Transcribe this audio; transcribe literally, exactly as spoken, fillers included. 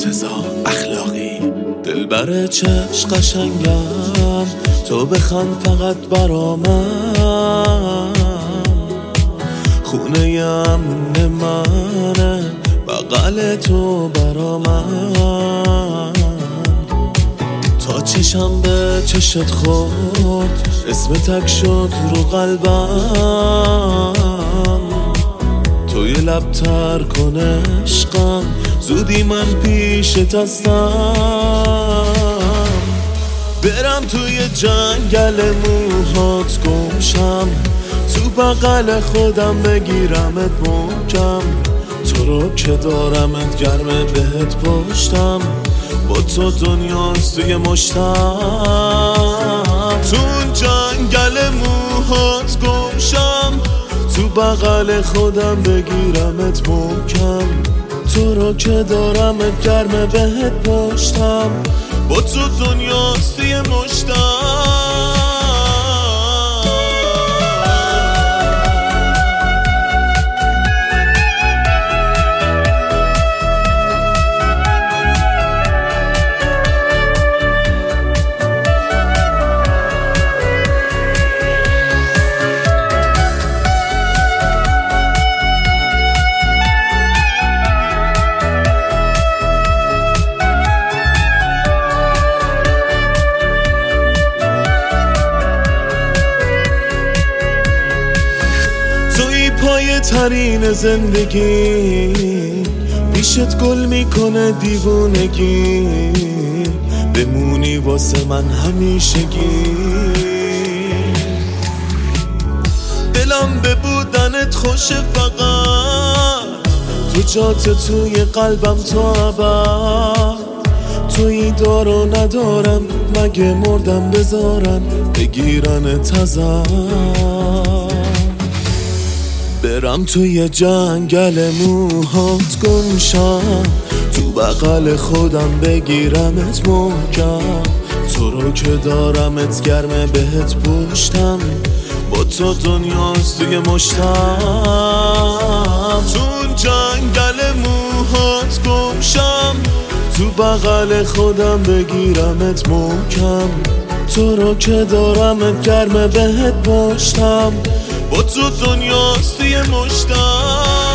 مرتضی اخلاقی. دلبر چشم قشنگم، تو بخند فقط برا من. خونه امن منه، بغل تو برا من. تا چشم به چشت خورد، اسم تک شد رو قلبم. توی لب تر کن عشقم، زودی من پیشت هستم. برم توی جنگل موهات گمشم، تو بغل خودم بگیرمت محکم. تو رو که دارمت گرمه بهت پشتم، با تو دنیاست توی مشتم. تو اون جنگل موهات گمشم، تو بغل خودم بگیرمت محکم. تو رو که دارمت گرمه بهت پشتم، با تو دنیاست توی مشتم. پای ترین زندگی، پیشت گل میکنه دیوونگی. بمونی واسه من همیشگی، دلم به بودنت خوشه فقط. تو جات توی قلبم تا ابد. توی دارو ندارم، مگه مردم بذارن بگیرنت ازم. برم توی جنگل موهات گمشم، تو بغل خودم بگیرمت محکم. تو رو که دارمت گرمه بهت پشتم، با تو دنیاست توی مشتم. تو اون جنگل موهات گمشم، تو بغل خودم بگیرمت محکم. تو رو که دارمت گرمه بهت پشتم، با تو دنیاست توی مشتم.